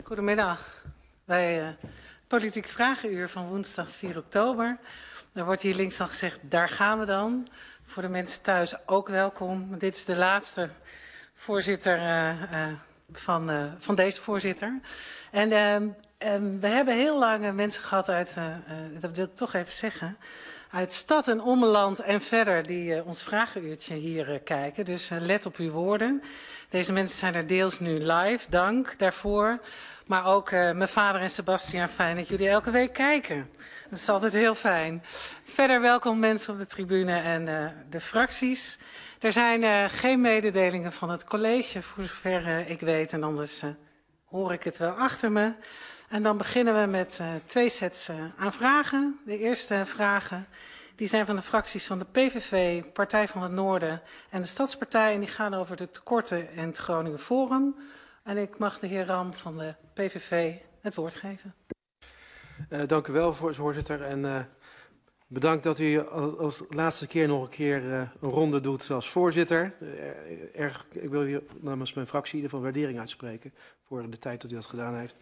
Goedemiddag bij het Politiek Vragenuur van woensdag 4 oktober. Er wordt hier links al gezegd, daar gaan we dan. Voor de mensen thuis ook welkom. Dit is de laatste voorzitter van deze voorzitter. En we hebben heel lang mensen gehad uit, dat wil ik toch even zeggen, uit stad en ommeland en verder die ons vragenuurtje hier kijken. Dus let op uw woorden. Deze mensen zijn er deels nu live, dank daarvoor. Maar ook mijn vader en Sebastiaan, fijn dat jullie elke week kijken. Dat is altijd heel fijn. Verder welkom mensen op de tribune en de fracties. Er zijn geen mededelingen van het college, voor zover ik weet. En anders hoor ik het wel achter me. En dan beginnen we met 2 sets aan vragen. De eerste vragen die zijn van de fracties van de PVV, Partij van het Noorden en de Stadspartij. En die gaan over de tekorten in het Groningen Forum. En ik mag de heer Ram van de PVV het woord geven. Dank u wel, voorzitter. En bedankt dat u als laatste keer nog een keer een ronde doet als voorzitter. Ik wil hier namens mijn fractie in ieder geval waardering uitspreken voor de tijd dat u dat gedaan heeft.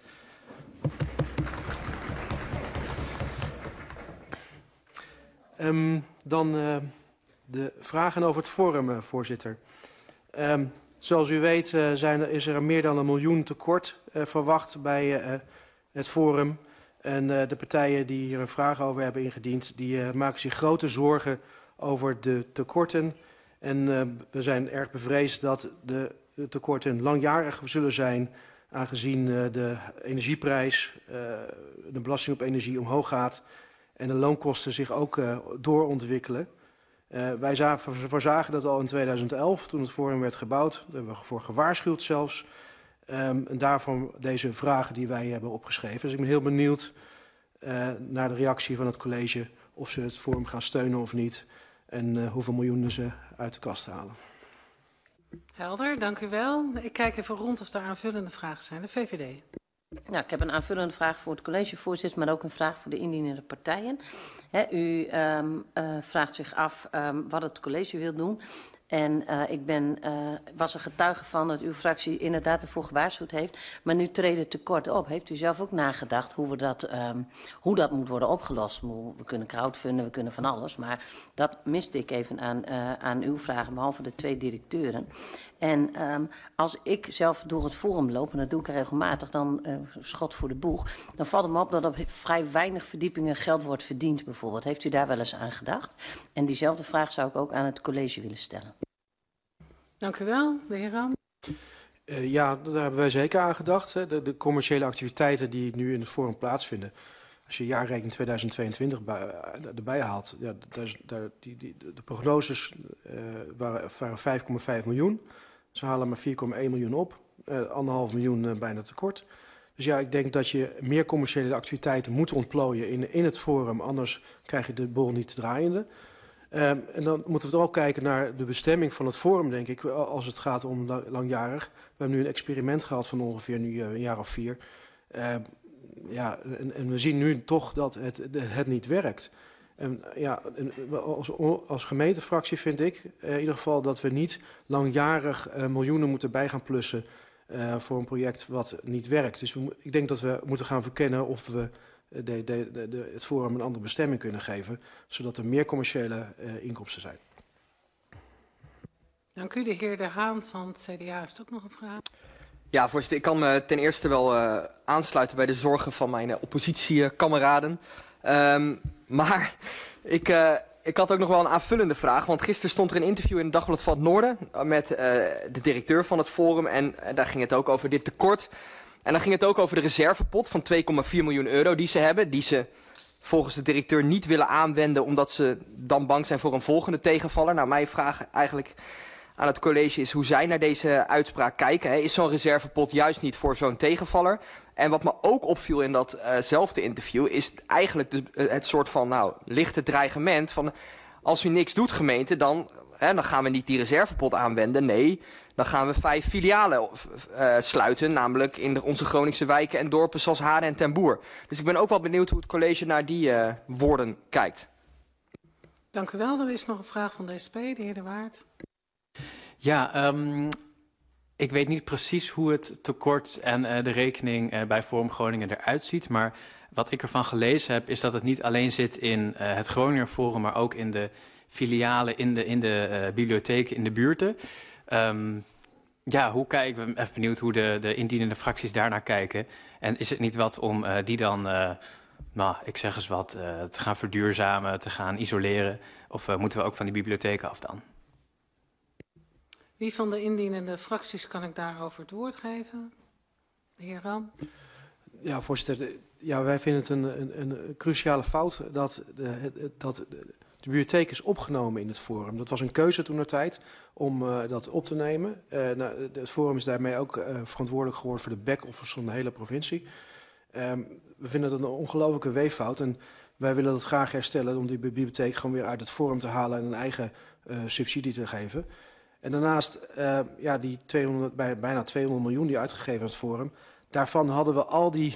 Dan de vragen over het forum, voorzitter. Zoals u weet is er meer dan 1 miljoen tekort verwacht bij het forum. En de partijen die hier een vraag over hebben ingediend, die maken zich grote zorgen over de tekorten. En we zijn erg bevreesd dat de tekorten langjarig zullen zijn, aangezien de energieprijs, de belasting op energie omhoog gaat en de loonkosten zich ook doorontwikkelen. Wij voorzagen dat al in 2011, toen het forum werd gebouwd. Daar hebben we voor gewaarschuwd zelfs. En daarvan deze vragen die wij hebben opgeschreven. Dus ik ben heel benieuwd naar de reactie van het college. Of ze het forum gaan steunen of niet. En hoeveel miljoenen ze uit de kast halen. Helder, dank u wel. Ik kijk even rond of er aanvullende vragen zijn. De VVD. Nou, ik heb een aanvullende vraag voor het collegevoorzitter, maar ook een vraag voor de indienende partijen. U vraagt zich af wat het college wil doen. En ik was er getuige van dat uw fractie inderdaad ervoor gewaarschuwd heeft. Maar nu treedt het tekort op. Heeft u zelf ook nagedacht hoe dat moet worden opgelost? We kunnen crowdfunden, we kunnen van alles. Maar dat miste ik even aan uw vragen, behalve de 2 directeuren. En als ik zelf door het forum loop, en dat doe ik regelmatig, dan schot voor de boeg. Dan valt het me op dat op vrij weinig verdiepingen geld wordt verdiend bijvoorbeeld. Heeft u daar wel eens aan gedacht? En diezelfde vraag zou ik ook aan het college willen stellen. Dank u wel, de heer Ram. Ja, daar hebben wij zeker aan gedacht. Hè. De commerciële activiteiten die nu in het forum plaatsvinden. Als je jaarrekening 2022 erbij haalt. Ja, de prognoses waren 5,5 miljoen. Ze halen maar 4,1 miljoen op. 1,5 miljoen bijna tekort. Dus ja, ik denk dat je meer commerciële activiteiten moet ontplooien in het forum. Anders krijg je de bol niet draaiende. En dan moeten we ook kijken naar de bestemming van het forum, denk ik, als het gaat om langjarig. We hebben nu een experiment gehad van ongeveer nu een jaar of 4. Ja, en we zien nu toch dat het niet werkt. En ja, als gemeentefractie vind ik in ieder geval dat we niet langjarig miljoenen moeten bij gaan plussen voor een project wat niet werkt. Dus ik denk dat we moeten gaan verkennen of we het forum een andere bestemming kunnen geven, zodat er meer commerciële inkomsten zijn. Dank u. De heer De Haan van het CDA heeft ook nog een vraag. Ja, voorzitter, ik kan me ten eerste wel aansluiten bij de zorgen van mijn oppositiekameraden. Maar ik had ook nog wel een aanvullende vraag. Want gisteren stond er een interview in het Dagblad van het Noorden met de directeur van het forum. En daar ging het ook over dit tekort. En dan ging het ook over de reservepot van 2,4 miljoen euro die ze hebben. Die ze volgens de directeur niet willen aanwenden omdat ze dan bang zijn voor een volgende tegenvaller. Nou, mijn vraag eigenlijk aan het college is hoe zij naar deze uitspraak kijken. Is zo'n reservepot juist niet voor zo'n tegenvaller? En wat me ook opviel in datzelfde interview is eigenlijk het soort van lichte dreigement van als u niks doet gemeente dan gaan we niet die reservepot aanwenden. Nee, dan gaan we 5 filialen sluiten, namelijk in onze Groningse wijken en dorpen zoals Haren en Ten Boer. Dus ik ben ook wel benieuwd hoe het college naar die woorden kijkt. Dank u wel. Er is nog een vraag van de SP, de heer De Waard. Ja, Ik weet niet precies hoe het tekort en de rekening bij Forum Groningen eruit ziet. Maar wat ik ervan gelezen heb, is dat het niet alleen zit in het Groninger Forum, maar ook in de filialen, in de bibliotheken, in de buurten. Hoe ik ben even benieuwd hoe de indienende fracties daarnaar kijken. En is het niet wat om die dan, ik zeg eens wat, te gaan verduurzamen, te gaan isoleren? Of moeten we ook van die bibliotheken af dan? Wie van de indienende fracties kan ik daarover het woord geven? De heer Ram. Ja, voorzitter. Ja, wij vinden het een cruciale fout dat de bibliotheek is opgenomen in het forum. Dat was een keuze toentertijd om dat op te nemen. Het forum is daarmee ook verantwoordelijk geworden voor de back-office van de hele provincie. We vinden dat een ongelofelijke weeffout en wij willen dat graag herstellen om die bibliotheek gewoon weer uit het forum te halen en een eigen subsidie te geven. En daarnaast, die bijna 200 miljoen die uitgegeven aan het forum, daarvan hadden we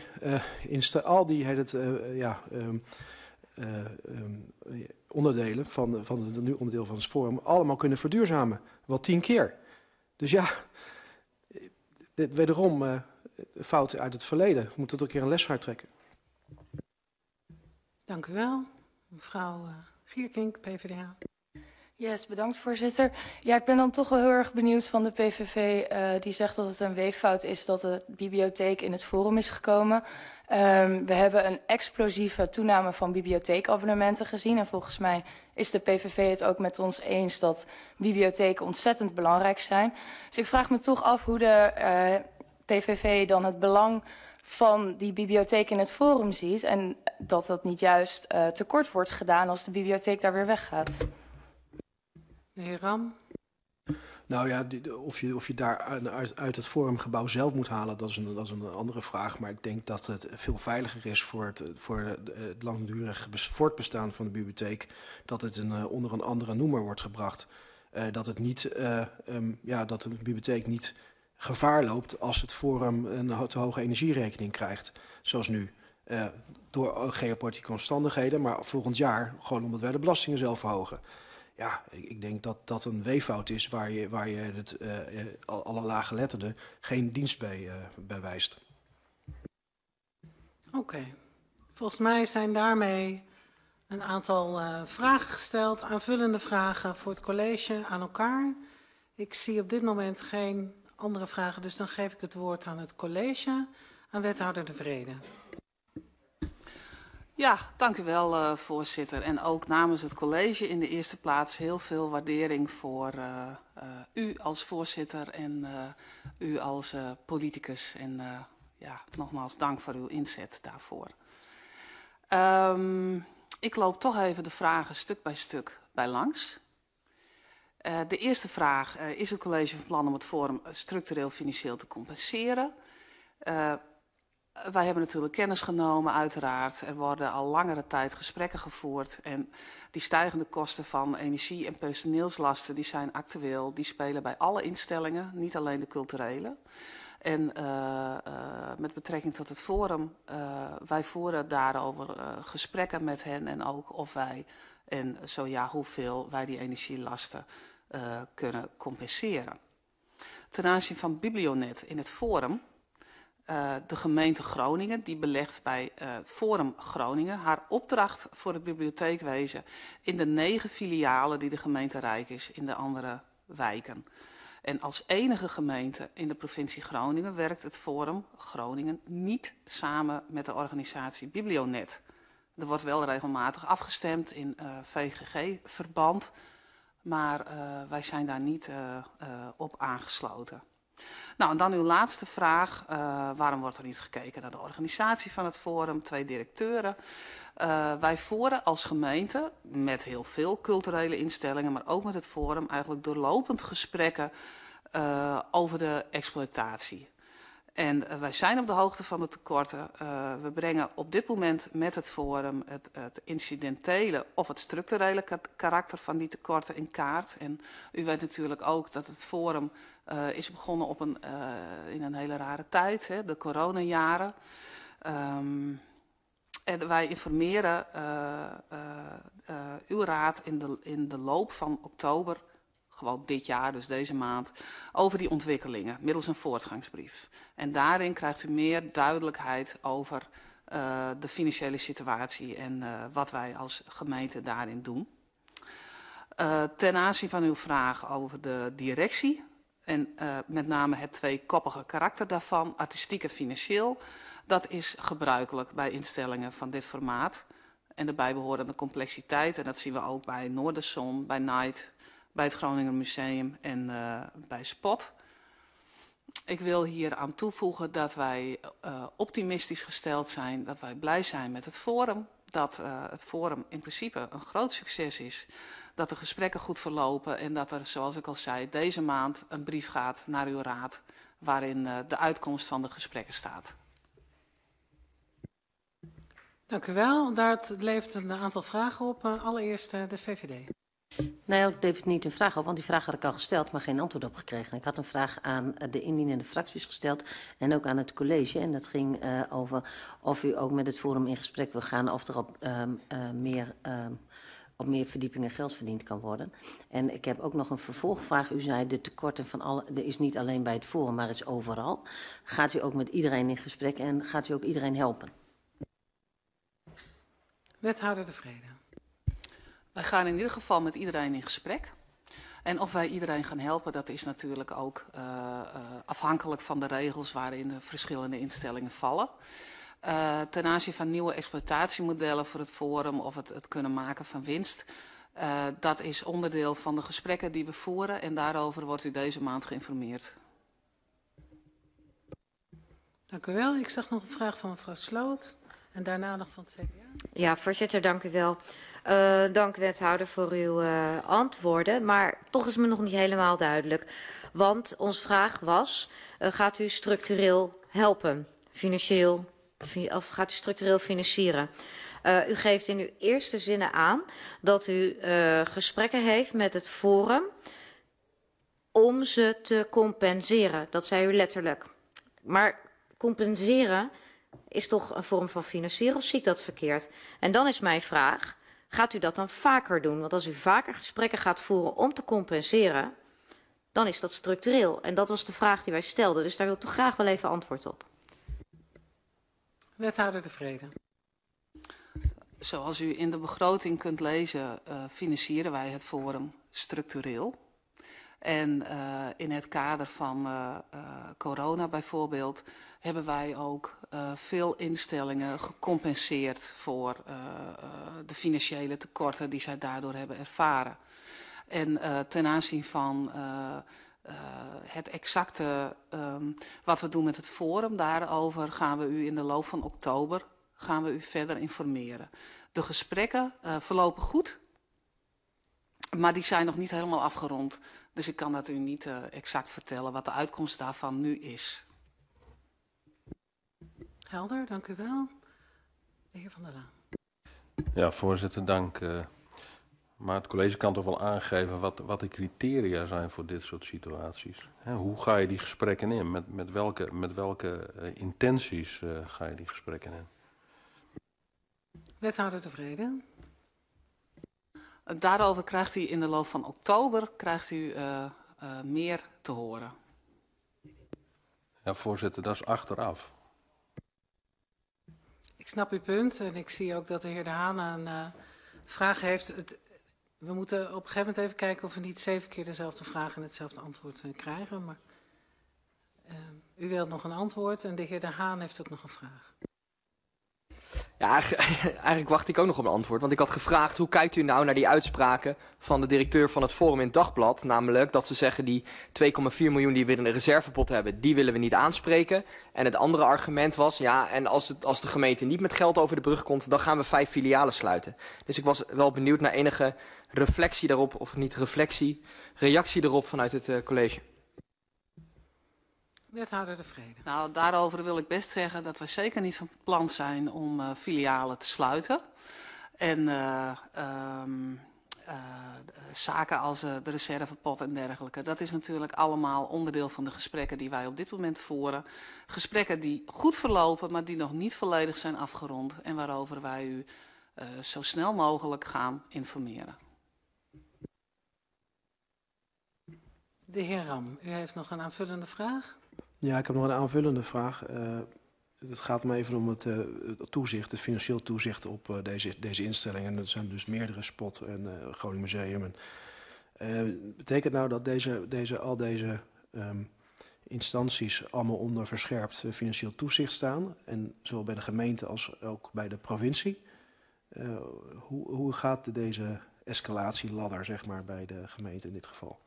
onderdelen van het nu onderdeel van het forum allemaal kunnen verduurzamen. Wel 10 keer. Dus ja, dit wederom fouten uit het verleden. We moeten er een keer een les uit trekken. Dank u wel. Mevrouw Gierkink, PvdA. Yes, bedankt voorzitter. Ja, ik ben dan toch wel heel erg benieuwd van de PVV. Die zegt dat het een weeffout is dat de bibliotheek in het forum is gekomen. We hebben een explosieve toename van bibliotheekabonnementen gezien. En volgens mij is de PVV het ook met ons eens dat bibliotheken ontzettend belangrijk zijn. Dus ik vraag me toch af hoe de PVV dan het belang van die bibliotheek in het forum ziet. En dat dat niet juist tekort wordt gedaan als de bibliotheek daar weer weggaat. De heer Ram. Nou ja, of je daar uit het forumgebouw zelf moet halen, dat is een andere vraag. Maar ik denk dat het veel veiliger is voor het langdurig voortbestaan van de bibliotheek, dat het onder een andere noemer wordt gebracht. Dat de bibliotheek niet gevaar loopt als het forum een te hoge energierekening krijgt, zoals nu. Door geopolitieke omstandigheden, maar volgend jaar gewoon omdat wij de belastingen zelf verhogen. Ja, ik denk dat dat een weeffout is waar je alle laaggeletterden geen dienst bij wijst. Oké. Volgens mij zijn daarmee een aantal vragen gesteld, aanvullende vragen voor het college aan elkaar. Ik zie op dit moment geen andere vragen, dus dan geef ik het woord aan het college, aan wethouder De Vrede. Ja, dank u wel, voorzitter. En ook namens het college in de eerste plaats heel veel waardering voor u als voorzitter en u als politicus. En nogmaals dank voor uw inzet daarvoor. Ik loop toch even de vragen stuk bij stuk bij langs. De eerste vraag, is het college van plan om het forum structureel financieel te compenseren? Wij hebben natuurlijk kennis genomen, uiteraard. Er worden al langere tijd gesprekken gevoerd. En die stijgende kosten van energie- en personeelslasten, die zijn actueel. Die spelen bij alle instellingen, niet alleen de culturele. En met betrekking tot het forum, wij voeren daarover gesprekken met hen. En ook of wij, en zo ja, hoeveel wij die energielasten kunnen compenseren. Ten aanzien van Biblionet in het forum. De gemeente Groningen, die belegt bij Forum Groningen haar opdracht voor het bibliotheekwezen in de 9 filialen die de gemeente rijk is in de andere wijken. En als enige gemeente in de provincie Groningen werkt het Forum Groningen niet samen met de organisatie Biblionet. Er wordt wel regelmatig afgestemd in VGG-verband, maar wij zijn daar niet op aangesloten. Nou, en dan uw laatste vraag. Waarom wordt er niet gekeken naar de organisatie van het forum? 2 directeuren. Wij voeren als gemeente met heel veel culturele instellingen, maar ook met het forum eigenlijk doorlopend gesprekken over de exploitatie. En wij zijn op de hoogte van de tekorten. We brengen op dit moment met het forum het incidentele of het structurele karakter van die tekorten in kaart. En u weet natuurlijk ook dat het forum is begonnen in een hele rare tijd, hè, de coronajaren. En wij informeren uw raad in de loop van oktober gewoon dit jaar, dus deze maand, over die ontwikkelingen middels een voortgangsbrief. En daarin krijgt u meer duidelijkheid over de financiële situatie en wat wij als gemeente daarin doen. Ten aanzien van uw vraag over de directie en met name het tweekoppige karakter daarvan, artistiek en financieel, dat is gebruikelijk bij instellingen van dit formaat. En de bijbehorende complexiteit, en dat zien we ook bij Noorderzon, bij Night, bij het Groninger Museum en bij Spot. Ik wil hier aan toevoegen dat wij optimistisch gesteld zijn, dat wij blij zijn met het Forum. Dat het Forum in principe een groot succes is. Dat de gesprekken goed verlopen en dat er, zoals ik al zei, deze maand een brief gaat naar uw raad waarin de uitkomst van de gesprekken staat. Dank u wel. Daar levert een aantal vragen op. Allereerst de VVD. Nee, het levert niet een vraag op, want die vraag had ik al gesteld, maar geen antwoord op gekregen. Ik had een vraag aan de indienende fracties gesteld en ook aan het college. En dat ging over of u ook met het Forum in gesprek wil gaan of er op meer verdiepingen geld verdiend kan worden. En ik heb ook nog een vervolgvraag. U zei de tekorten van alle, er is niet alleen bij het Forum, maar het is overal. Gaat u ook met iedereen in gesprek en gaat u ook iedereen helpen? Wethouder De Vrede. Wij gaan in ieder geval met iedereen in gesprek. En of wij iedereen gaan helpen, dat is natuurlijk ook afhankelijk van de regels waarin de verschillende instellingen vallen. Ten aanzien van nieuwe exploitatiemodellen voor het Forum of het kunnen maken van winst. Dat is onderdeel van de gesprekken die we voeren en daarover wordt u deze maand geïnformeerd. Dank u wel. Ik zag nog een vraag van mevrouw Sloot en daarna nog van het CDA. Ja, voorzitter, dank u wel. Dank wethouder voor uw antwoorden, maar toch is me nog niet helemaal duidelijk. Want onze vraag was, gaat u structureel helpen, financieel, of gaat u structureel financieren? U geeft in uw eerste zinnen aan dat u gesprekken heeft met het Forum om ze te compenseren. Dat zei u letterlijk. Maar compenseren is toch een vorm van financieren of zie ik dat verkeerd? En dan is mijn vraag, gaat u dat dan vaker doen? Want als u vaker gesprekken gaat voeren om te compenseren, dan is dat structureel. En dat was de vraag die wij stelden, dus daar wil ik toch graag wel even antwoord op. Wethouder De Vrede. Zoals u in de begroting kunt lezen, financieren wij het Forum structureel. En in het kader van corona bijvoorbeeld hebben wij ook veel instellingen gecompenseerd voor de financiële tekorten die zij daardoor hebben ervaren. En ten aanzien van het exacte wat we doen met het Forum, daarover gaan we u in de loop van oktober verder informeren. De gesprekken verlopen goed, maar die zijn nog niet helemaal afgerond. Dus ik kan dat u niet exact vertellen wat de uitkomst daarvan nu is. Helder, dank u wel. De heer Van der Laan. Ja, voorzitter, dank. Maar het college kan toch wel aangeven wat de criteria zijn voor dit soort situaties. Hoe ga je die gesprekken in? Met welke intenties ga je die gesprekken in? Wethouder De Vrede. Daarover krijgt u in de loop van oktober meer te horen. Ja, voorzitter, dat is achteraf. Ik snap uw punt en ik zie ook dat de heer De Haan een vraag heeft. We moeten op een gegeven moment even kijken of we niet 7 keer dezelfde vraag en hetzelfde antwoord krijgen. Maar u wilt nog een antwoord en de heer De Haan heeft ook nog een vraag. Ja, eigenlijk wacht ik ook nog op een antwoord. Want ik had gevraagd, hoe kijkt u nou naar die uitspraken van de directeur van het Forum in het Dagblad? Namelijk dat ze zeggen die 2,4 miljoen die we in de reservepot hebben, die willen we niet aanspreken. En het andere argument was, ja, en als de gemeente niet met geld over de brug komt, dan gaan we 5 filialen sluiten. Dus ik was wel benieuwd naar enige reflectie daarop, of niet reflectie, reactie erop vanuit het college. Wethouder De Vrede. Nou, daarover wil ik best zeggen dat wij zeker niet van plan zijn om filialen te sluiten. En zaken als de reservepot en dergelijke, dat is natuurlijk allemaal onderdeel van de gesprekken die wij op dit moment voeren. Gesprekken die goed verlopen, maar die nog niet volledig zijn afgerond en waarover wij u zo snel mogelijk gaan informeren. De heer Ram, u heeft nog een aanvullende vraag. Ja, ik heb nog een aanvullende vraag. Het gaat me even om het toezicht, het financieel toezicht op deze instellingen. Er zijn dus meerdere, Spot en Groningen Museum. Betekent nou dat al deze instanties allemaal onder verscherpt financieel toezicht staan? En zowel bij de gemeente als ook bij de provincie? Hoe gaat deze escalatieladder, zeg maar, bij de gemeente in dit geval?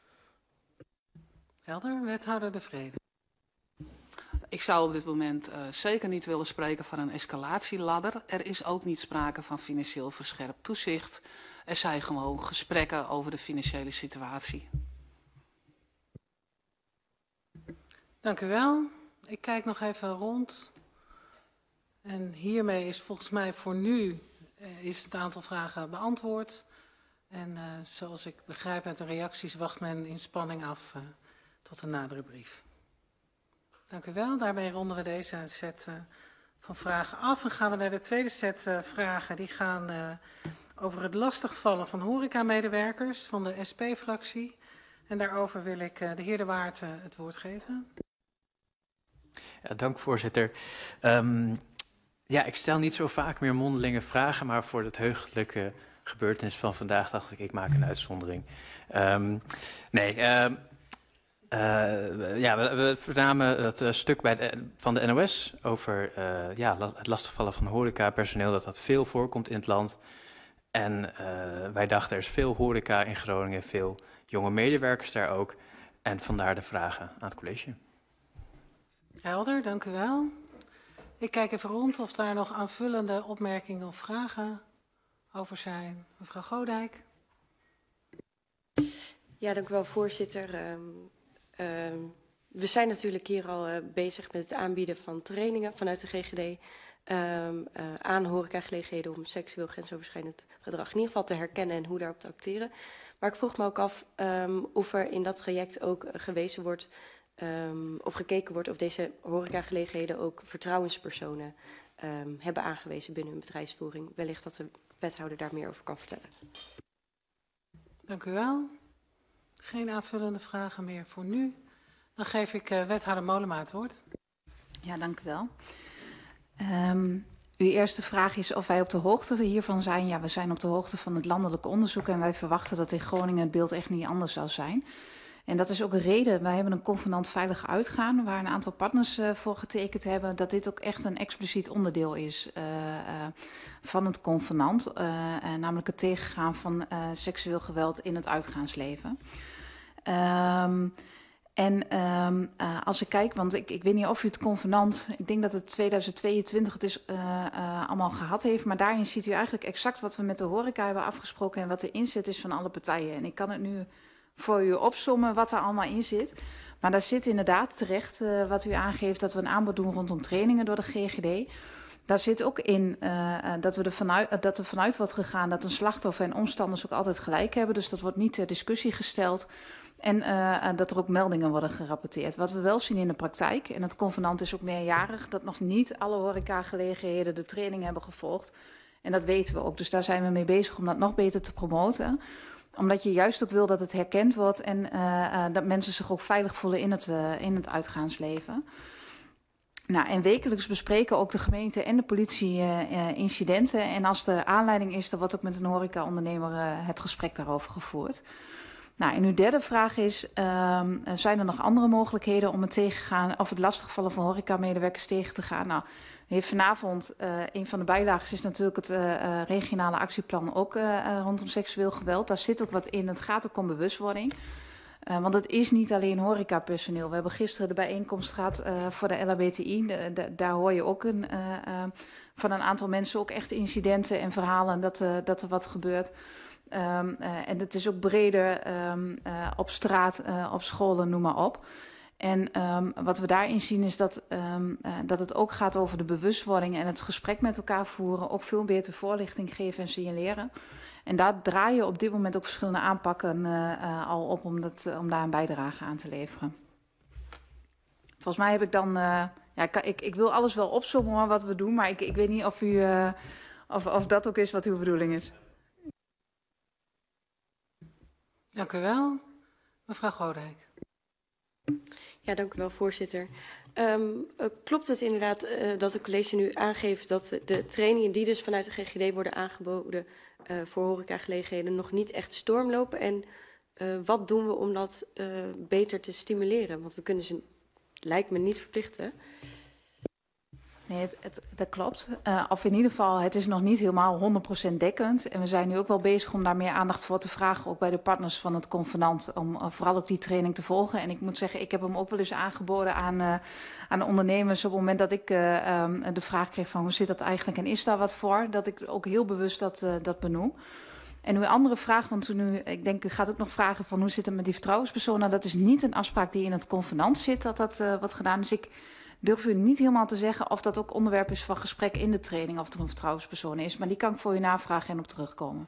Helder, wethouder De Vrede. Ik zou op dit moment zeker niet willen spreken van een escalatieladder. Er is ook niet sprake van financieel verscherpt toezicht. Er zijn gewoon gesprekken over de financiële situatie. Dank u wel. Ik kijk nog even rond. En hiermee is volgens mij voor nu is het aantal vragen beantwoord. En zoals ik begrijp uit de reacties wacht men in spanning af tot een nadere brief. Dank u wel. Daarmee ronden we deze set van vragen af. En gaan we naar de tweede set vragen. Die gaan over het lastigvallen van horecamedewerkers van de SP-fractie. En daarover wil ik de heer De Waard het woord geven. Ja, dank voorzitter. Ja, ik stel niet zo vaak meer mondelinge vragen, maar voor het heugelijke gebeurtenis van vandaag dacht ik maak een uitzondering. We vernamen dat stuk van de NOS over het lastigvallen van horecapersoneel, dat veel voorkomt in het land. En wij dachten er is veel horeca in Groningen, veel jonge medewerkers daar ook. En vandaar de vragen aan het college. Helder, dank u wel. Ik kijk even rond of daar nog aanvullende opmerkingen of vragen over zijn. Mevrouw Godijk. Ja, dank u wel, voorzitter. We zijn natuurlijk hier al bezig met het aanbieden van trainingen vanuit de GGD aan horecagelegenheden om seksueel grensoverschrijdend gedrag in ieder geval te herkennen en hoe daarop te acteren. Maar ik vroeg me ook af of er in dat traject ook gewezen wordt of gekeken wordt of deze horecagelegenheden ook vertrouwenspersonen hebben aangewezen binnen hun bedrijfsvoering. Wellicht dat de wethouder daar meer over kan vertellen. Dank u wel. Geen aanvullende vragen meer voor nu. Dan geef ik wethouder Mollema het woord. Ja, dank u wel. Uw eerste vraag is of wij op de hoogte hiervan zijn. Ja, we zijn op de hoogte van het landelijk onderzoek en wij verwachten dat in Groningen het beeld echt niet anders zal zijn. En dat is ook een reden. Wij hebben een convenant veilig uitgaan, waar een aantal partners voor getekend hebben, dat dit ook echt een expliciet onderdeel is van het convenant. Namelijk het tegengaan van seksueel geweld in het uitgaansleven. Als ik kijk, want ik weet niet of u het convenant, ik denk dat het 2022 het is allemaal gehad heeft, maar daarin ziet u eigenlijk exact wat we met de horeca hebben afgesproken en wat de inzet is van alle partijen. En ik kan het nu voor u opsommen wat er allemaal in zit. Maar daar zit inderdaad terecht wat u aangeeft dat we een aanbod doen rondom trainingen door de GGD. Daar zit ook in dat er vanuit wordt gegaan dat een slachtoffer en omstanders ook altijd gelijk hebben. Dus dat wordt niet ter discussie gesteld. En dat er ook meldingen worden gerapporteerd. Wat we wel zien in de praktijk, en het convenant is ook meerjarig, dat nog niet alle horecagelegenheden de training hebben gevolgd. En dat weten we ook. Dus daar zijn we mee bezig om dat nog beter te promoten. Omdat je juist ook wil dat het herkend wordt en dat mensen zich ook veilig voelen in het uitgaansleven. Nou, en wekelijks bespreken ook de gemeente en de politie incidenten. En als de aanleiding is, dan wordt ook met een horecaondernemer het gesprek daarover gevoerd. Nou, en uw derde vraag is, zijn er nog andere mogelijkheden om het tegengaan of het lastigvallen van horecamedewerkers tegen te gaan? Nou, u heeft vanavond, een van de bijlagen is natuurlijk het regionale actieplan ook rondom seksueel geweld. Daar zit ook wat in, het gaat ook om bewustwording. Want het is niet alleen horecapersoneel. We hebben gisteren de bijeenkomst gehad voor de LHBTI. Daar hoor je ook van een aantal mensen ook echt incidenten en verhalen dat er wat gebeurt. En het is ook breder op straat, op scholen, noem maar op. En wat we daarin zien is dat het ook gaat over de bewustwording en het gesprek met elkaar voeren. Ook veel beter voorlichting geven en signaleren. En daar draaien op dit moment ook verschillende aanpakken al op om daar een bijdrage aan te leveren. Volgens mij heb ik dan... Ik wil alles wel opzommen wat we doen, maar ik weet niet of u of dat ook is wat uw bedoeling is. Dank u wel. Mevrouw Godijk. Ja, dank u wel, voorzitter. Klopt het inderdaad dat het college nu aangeeft dat de trainingen die dus vanuit de GGD worden aangeboden voor horecagelegenheden nog niet echt stormlopen? En wat doen we om dat beter te stimuleren? Want we kunnen ze, lijkt me, niet verplichten. Nee, dat klopt. Of in ieder geval, het is nog niet helemaal 100% dekkend. En we zijn nu ook wel bezig om daar meer aandacht voor te vragen, ook bij de partners van het convenant, om vooral ook die training te volgen. En ik moet zeggen, ik heb hem ook wel eens aangeboden aan ondernemers op het moment dat ik de vraag kreeg van hoe zit dat eigenlijk en is daar wat voor, dat ik ook heel bewust dat benoem. En uw andere vraag, want ik denk u gaat ook nog vragen van hoe zit het met die vertrouwenspersonen. Dat is niet een afspraak die in het convenant zit, dat wordt gedaan. Dus ik durf u niet helemaal te zeggen of dat ook onderwerp is van gesprek in de training, of er een vertrouwenspersoon is. Maar die kan ik voor u navragen en op terugkomen.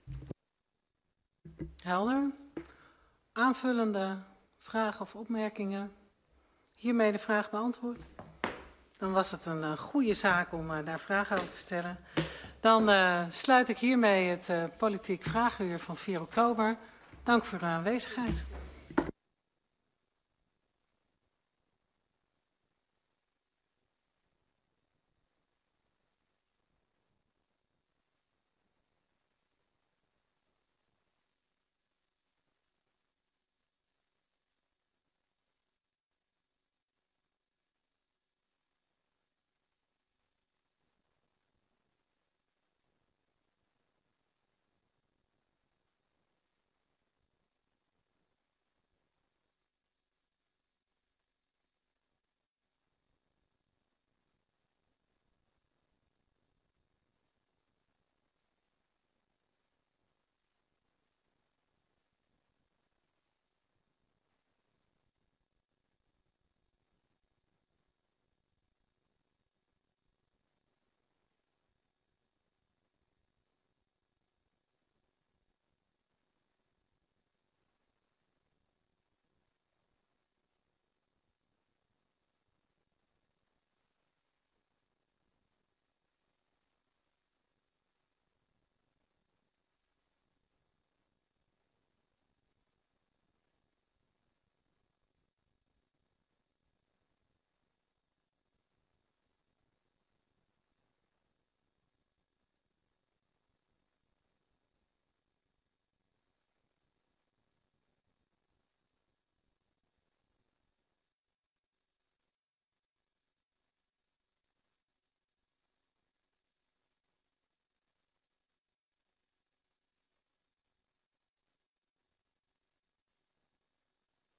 Helder. Aanvullende vragen of opmerkingen? Hiermee de vraag beantwoord. Dan was het een goede zaak om daar vragen over te stellen. Dan sluit ik hiermee het politiek vraaguur van 4 oktober. Dank voor uw aanwezigheid.